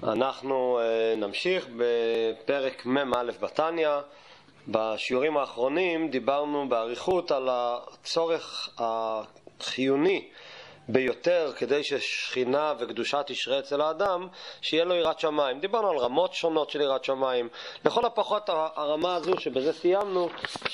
אנחנו נמשיך בפרק מ"א בתניא. בשיעורים האחרונים דיברנו באריכות על הצורך החיוני ביותר כדי ששכינה וקדושה תשרה אצל האדם, שיהיה לו יראת שמיים. דיברנו על רמות שונות של יראת שמיים. לכל הפחות הרמה הזו שבזה סיימנו,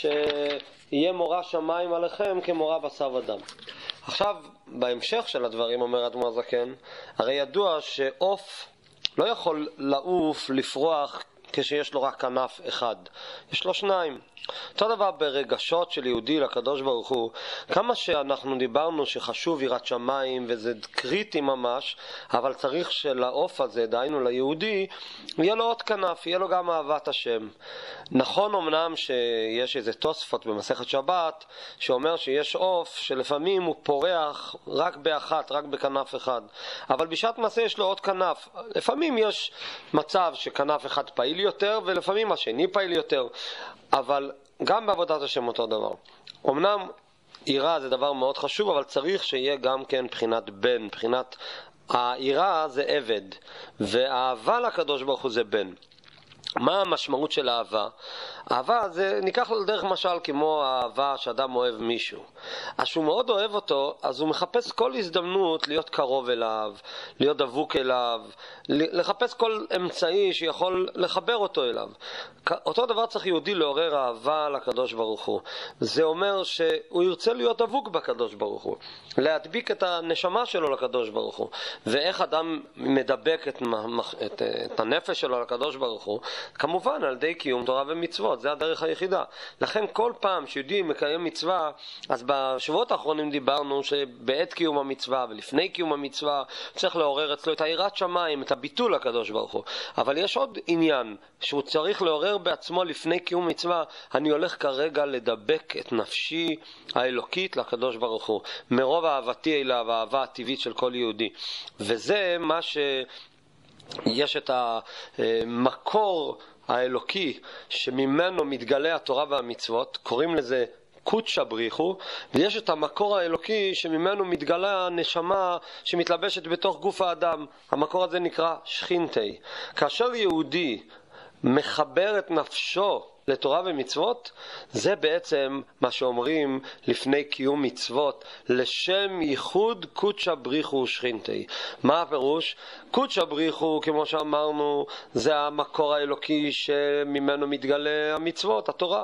שיהיה מורא שמיים עליכם כמורא בשר ודם. עכשיו, בהמשך של הדברים אומר האדמו"ר הזקן, הרי ידוע שעוף לא יכול לעוף, לפרוח, כשיש לו רק כנף אחד. יש לו שניים. אותו דבר ברגשות של יהודי לקדוש ברוך הוא. כמה שאנחנו דיברנו שחשוב יראת שמיים וזה קריטי ממש, אבל צריך שלעוף הזה, דהיינו ליהודי, יהיה לו עוד כנף, יהיה לו גם אהבת השם. נכון אמנם שיש איזה תוספות במסכת שבת שאומר שיש עוף שלפעמים הוא פורח רק באחת, רק בכנף אחד, אבל בשעת מעשה יש לו עוד כנף. לפעמים יש מצב שכנף אחד פעיל יותר ולפעמים השני פעיל יותר, אבל גם בעבודת השם אותו דבר. אמנם יראה זה דבר מאוד חשוב, אבל צריך שיהיה גם כן בחינת בן, בחינת היראה זה עבד, והאהבה לקדוש ברוך הוא זה בן. מה המשמעות של אהבה? אהבה זה, ניקח לדרך משל כמו האהבה שאדם אוהב מישהו. אז שהוא מאוד אוהב אותו, אז הוא מחפש כל הזדמנות להיות קרוב אליו, להיות דבוק אליו, לחפש כל אמצעי שיכול לחבר אותו אליו. אותו דבר צריך יהודי לעורר אהבה לקדוש ברוך הוא. זה אומר שהוא ירצה להיות דבוק בקדוש ברוך הוא, להדביק את הנשמה שלו לקדוש ברוך הוא. ואיך אדם מדבק את הנפש שלו לקדוש ברוך הוא? כמובן על ידי קיום תורה ומצוות, זה הדרך היחידה. לכן כל פעם שיהודי מקיים מצווה, אז בשבועות האחרונים דיברנו שבעת קיום המצווה ולפני קיום המצווה צריך לעורר אצלו את היראת שמיים, את הביטול לקדוש ברוך הוא. אבל יש עוד עניין שהוא צריך לעורר בעצמו לפני קיום מצווה. אני הולך כרגע לדבק את נפשי האלוקית לקדוש ברוך הוא, מרוב אהבתי אליו, האהבה הטבעית של כל יהודי. וזה מה יש את המקור האלוקי שממנו מתגלה התורה והמצוות, קוראים לזה קודשא בריחו, ויש את המקור האלוקי שממנו מתגלה הנשמה שמתלבשת בתוך גוף האדם. המקור הזה נקרא שכינתי. כאשר יהודי מחבר את נפשו לתורה ומצוות, זה בעצם מה שאומרים לפני קיום מצוות, לשם ייחוד קודשא בריחו ושכינתי. מה הפירוש? קודשא בריחו, כמו שאמרנו, זה המקור האלוקי שממנו מתגלה המצוות, התורה.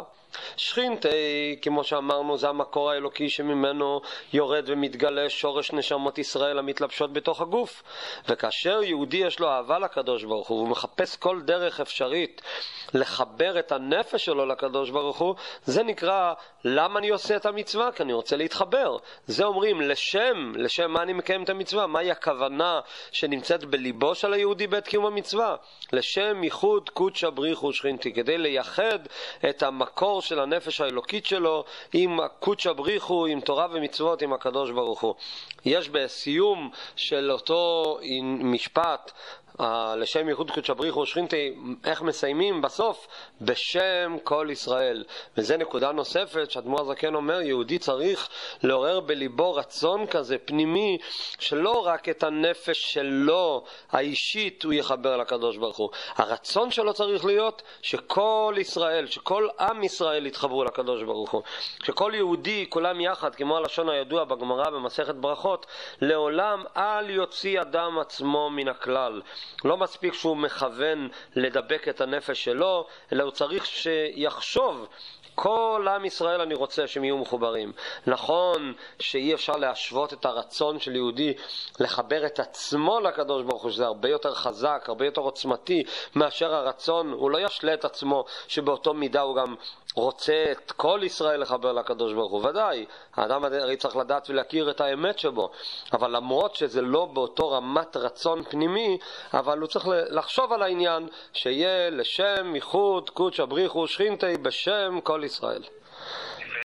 שכינתי, כמו שאמרנו, זה המקור האלוקי שממנו יורד ומתגלה שורש נשמות ישראל המתלבשות בתוך הגוף. וכאשר יהודי יש לו אהבה לקדוש ברוך הוא, והוא מחפש כל דרך אפשרית לחבר את הנפש שלו לקדוש ברוך הוא, זה נקרא, למה אני עושה את המצווה? כי אני רוצה להתחבר. זה אומרים, לשם מה אני מקיים את המצווה? מהי הכוונה שנמצאת בליבו של היהודי בעת קיום המצווה? לשם ייחוד קודשא בריחו ושכינתי, כדי לייחד את המקור של הנפש האלוקית שלו עם קודשא בריחו, עם תורה ומצוות, עם הקדוש ברוך הוא. יש בסיום של אותו משפט, לשם ייחוד קודשא בריחו ושכינתי, איך מסיימים בסוף? בשם כל ישראל. וזה נקודה נוספת שהאדמו"ר הזקן אומר, יהודי צריך לעורר בליבו רצון כזה פנימי, שלא רק את הנפש שלו האישית הוא יחבר לקדוש ברוך הוא. הרצון שלו צריך להיות שכל ישראל, שכל עם ישראל יתחברו לקדוש ברוך הוא, שכל יהודי כולם יחד, כמו הלשון הידוע בגמרא במסכת ברכות, לעולם אל יוציא אדם עצמו מן הכלל. לא מספיק שהוא מכוון לדבק את הנפש שלו, אלא הוא צריך שיחשוב, כל עם ישראל אני רוצה שהם יהיו מחוברים. נכון שאי אפשר להשוות את הרצון של יהודי לחבר את עצמו לקדוש ברוך הוא, שזה הרבה יותר חזק, הרבה יותר עוצמתי מאשר הרצון. הוא לא ישלה את עצמו שבאותו מידה הוא גם רוצה את כל ישראל לחבר לקדוש ברוך הוא. ודאי, האדם הרי צריך לדעת ולהכיר את האמת שבו, אבל למרות שזה לא באותו רמת רצון פנימי, אבל הוא צריך לחשוב על העניין שיהיה לשם ייחוד קודשא בריחו ושכינתי בשם כל ישראל.